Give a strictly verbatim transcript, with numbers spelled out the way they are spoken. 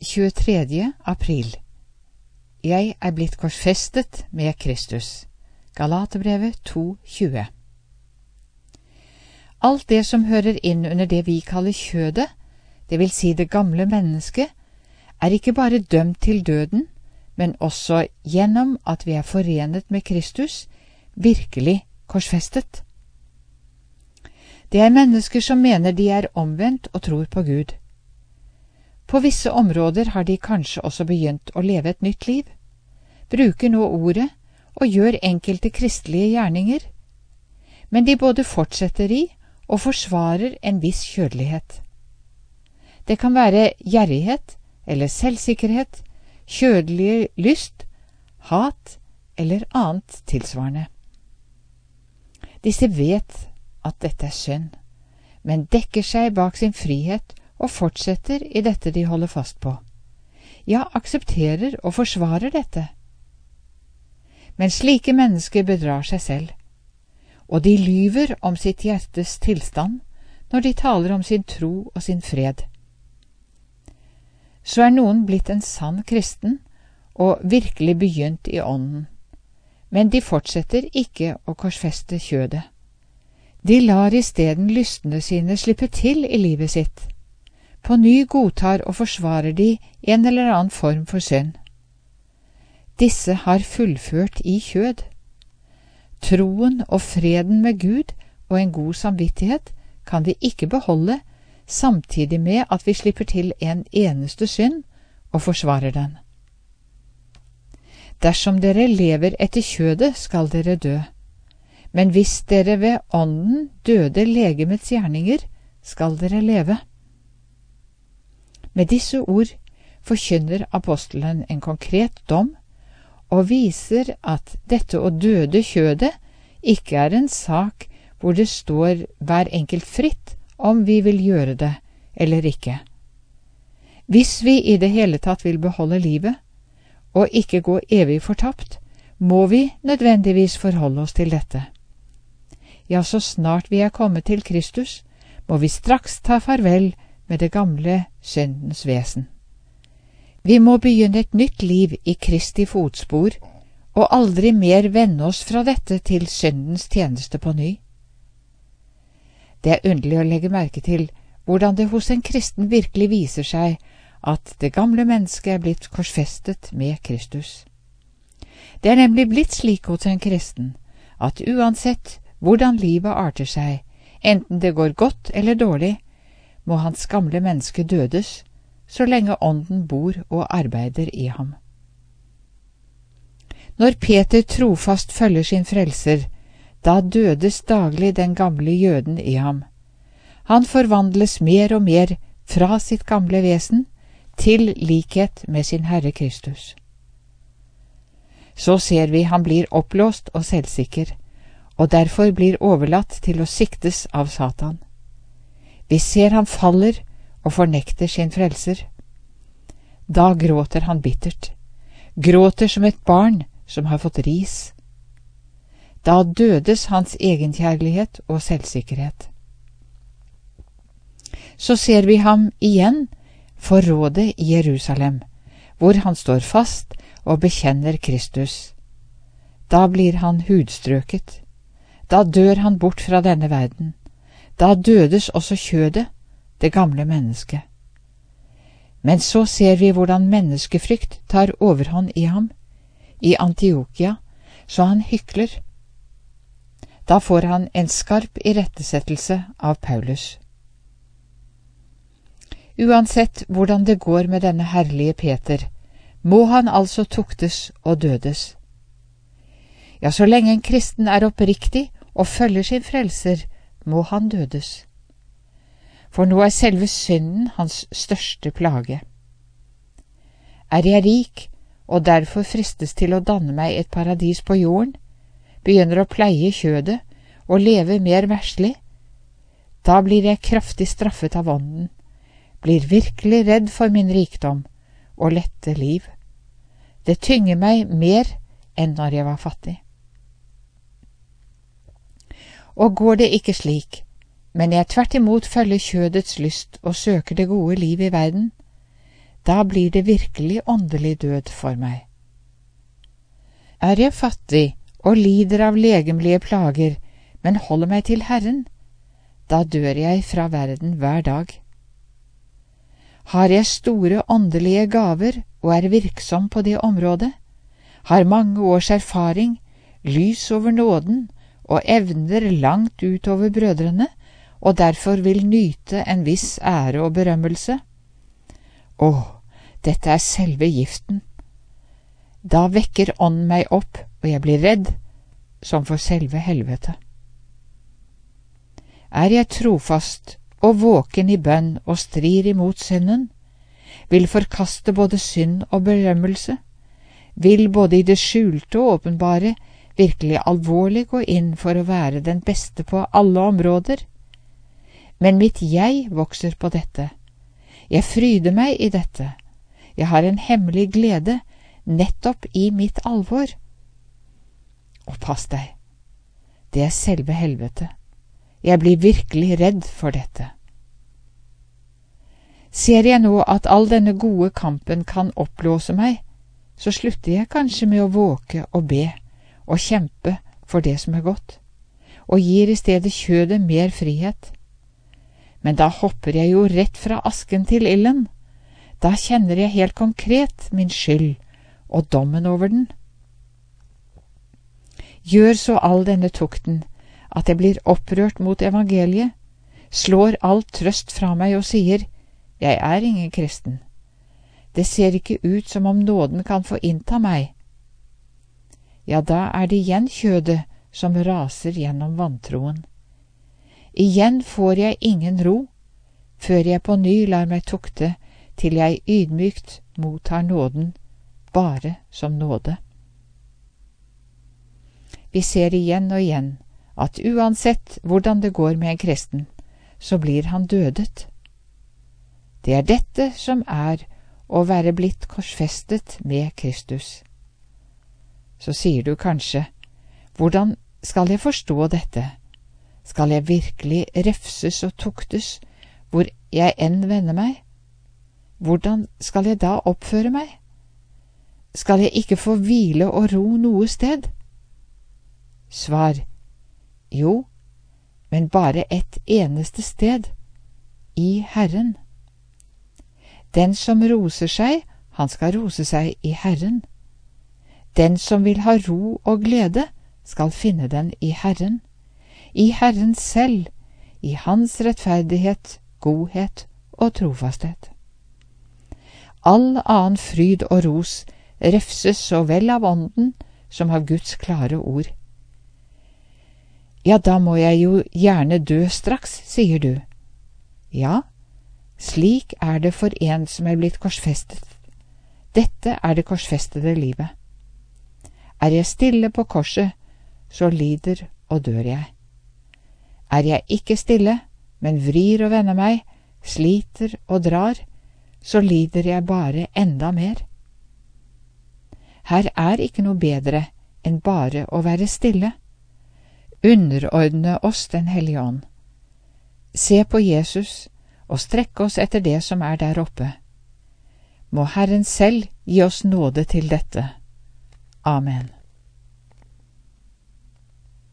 tjuetredje april. Jeg er blitt korsfestet med Kristus. Galaterbrevet to tjue. Alt det som hører inn under det vi kaller kjødet, det vil si det gamle mennesket, er ikke bare dømt til døden, men også gjennom at vi er forenet med Kristus, virkelig korsfestet. Det er mennesker som mener de er omvendt og tror på Gud. På visse områder har de kanskje også begynt å leve et nytt liv, bruker nå ordet og gjør enkelte kristelige gjerninger, men de både fortsetter i og forsvarer en viss kjødelighet. Det kan være gjerrighet eller selvsikkerhet, kjødelig lyst, hat eller annet tilsvarende. Disse vet at dette er synd, men dekker seg bak sin frihet og fortsetter i dette de holder fast på. Ja, aksepterer og forsvarer dette. Men slike mennesker bedrar seg selv, og de lyver om sitt hjertes tilstand når de taler om sin tro og sin fred. Så er noen blitt en sann kristen og virkelig begynt i ånden, men de fortsetter ikke å korsfeste kjødet. De lar i stedet lystene sine slippe til i livet sitt. På ny godtar og forsvarer de en eller annen form for synd. Disse har fullført i kjød. Troen og freden med Gud og en god samvittighet kan vi ikke beholde, samtidig med at vi slipper til en eneste synd og forsvarer den. Dersom dere lever etter kjødet, skal dere dø. Men hvis dere ved ånden døde legemets gjerninger, skal dere leve. Med disse ord forkynner apostelen en konkret dom, og viser at dette å døde kjødet ikke er en sak hvor det står hver enkelt fritt om vi vil gjøre det eller ikke. Hvis vi i det hele tatt vil beholde livet, og ikke gå evig fortapt, må vi nødvendigvis forholde oss til dette. Ja, så snart vi er kommet til Kristus, må vi straks ta farvel med det gamle syndens vesen. Vi må begynne et nytt liv i Kristi fotspor, og aldri mer vende oss fra dette til syndens tjeneste på ny. Det er underlig å legge merke til hvordan det hos en kristen virkelig viser seg at det gamle mennesket er blitt korsfestet med Kristus. Det er nemlig blitt slik hos en kristen at uansett hvordan livet arter seg, enten det går godt eller dårlig, må hans gamle menneske dødes, så lenge ånden bor og arbeider i ham. Når Peter trofast følger sin frelser, da dødes daglig den gamle jøden i ham. Han forvandles mer og mer fra sitt gamle vesen til likhet med sin Herre Kristus. Så ser vi han blir oppblåst og selvsikker, og derfor blir overlatt til å siktes av Satan. Vi ser han faller og fornekter sin frelser. Da gråter han bittert, gråter som et barn som har fått ris. Da dødes hans egenkjærlighet og selvsikkerhet. Så ser vi ham igjen forråde i Jerusalem, hvor han står fast og bekjenner Kristus. Da blir han hudstrøket. Da dør han bort fra denne verden. Da dødes også kjødet, det gamle mennesket. Men så ser vi hvordan menneskefrykt tar overhånd i ham, i Antiokia, så han hykler. Da får han en skarp irettesettelse av Paulus. Uansett hvordan det går med denne herlige Peter, må han altså tuktes og dødes. Ja, så lenge en kristen er oppriktig og følger sin frelser, må han dødes. For nå er selve synden hans største plage. Er jeg rik, og derfor fristes til å danne meg et paradis på jorden, begynner å pleie kjødet og leve mer verslig, da blir jeg kraftig straffet av ånden, blir virkelig redd for min rikdom og lette liv. Det tynger meg mer enn når jeg var fattig. Og går det ikke slik, men jeg tvert imot følger kjødets lyst og søker det gode liv i verden, da blir det virkelig åndelig død for meg. Er jeg fattig og lider av legemlige plager, men holder meg til Herren, da dør jeg fra verden hver dag. Har jeg store åndelige gaver og er virksom på det området, har mange års erfaring, lys over nåden og evner langt utover brødrene, og derfor vil nyte en viss ære og berømmelse. Åh, dette er selve giften. Da vekker ånden meg opp, og jeg blir redd, som for selve helvete. Er jeg trofast og våken i bønn og strir imot synden, vil forkaste både synd og berømmelse, vil både i det skjulte og åpenbare virkelig alvorlig gå inn for å være den beste på alle områder. Men mitt jeg vokser på dette. Jeg fryder meg i dette. Jeg har en hemmelig glede nettopp i mitt alvor. Og pass deg, det er selve helvete. Jeg blir virkelig redd for dette. Ser jeg nå at all denne gode kampen kan oppblåse meg, så slutter jeg kanskje med å våke og be og kjempe for det som er godt, og gir i stedet kjødet mer frihet. Men da hopper jeg jo rett fra asken til ilden. Da kjenner jeg helt konkret min skyld og dommen over den. Gjør så all denne tukten at jeg blir opprørt mot evangeliet, slår all trøst fra meg og sier, jeg er ingen kristen. Det ser ikke ut som om nåden kan få innta meg. Ja, da er det igjen kjødet som raser gjennom vantroen. Igjen får jeg ingen ro, før jeg på ny lar meg tukte til jeg ydmykt mottar nåden, bare som nåde. Vi ser igjen og igjen at uansett hvordan det går med en kristen, så blir han dødet. Det er dette som er å være blitt korsfestet med Kristus. Så sier du kanskje, hvordan skal jeg forstå dette? Skal jeg virkelig refses og tuktes hvor jeg enn vender meg? Hvordan skal jeg da oppføre meg? Skal jeg ikke få hvile og ro noe sted? Svar, jo, men bare et eneste sted, i Herren. Den som roser seg, han skal rose seg i Herren. Den som vil ha ro og glede, skal finne den i Herren. I Herren selv, i Hans rettferdighet, godhet og trofasthet. All annen fryd og ros refses så vel av ånden som av Guds klare ord. Ja, da må jeg jo gjerne dø straks, sier du. Ja, slik er det for en som er blitt korsfestet. Dette er det korsfestede livet. Er jeg stille på korset, så lider og dør jeg. Er jeg ikke stille, men vrir og vender meg, sliter og drar, så lider jeg bare enda mer. Her er ikke noe bedre enn bare å være stille. Underordne oss Den hellige ånd. Se på Jesus og strekke oss etter det som er der oppe. Må Herren selv gi oss nåde til dette. Amen.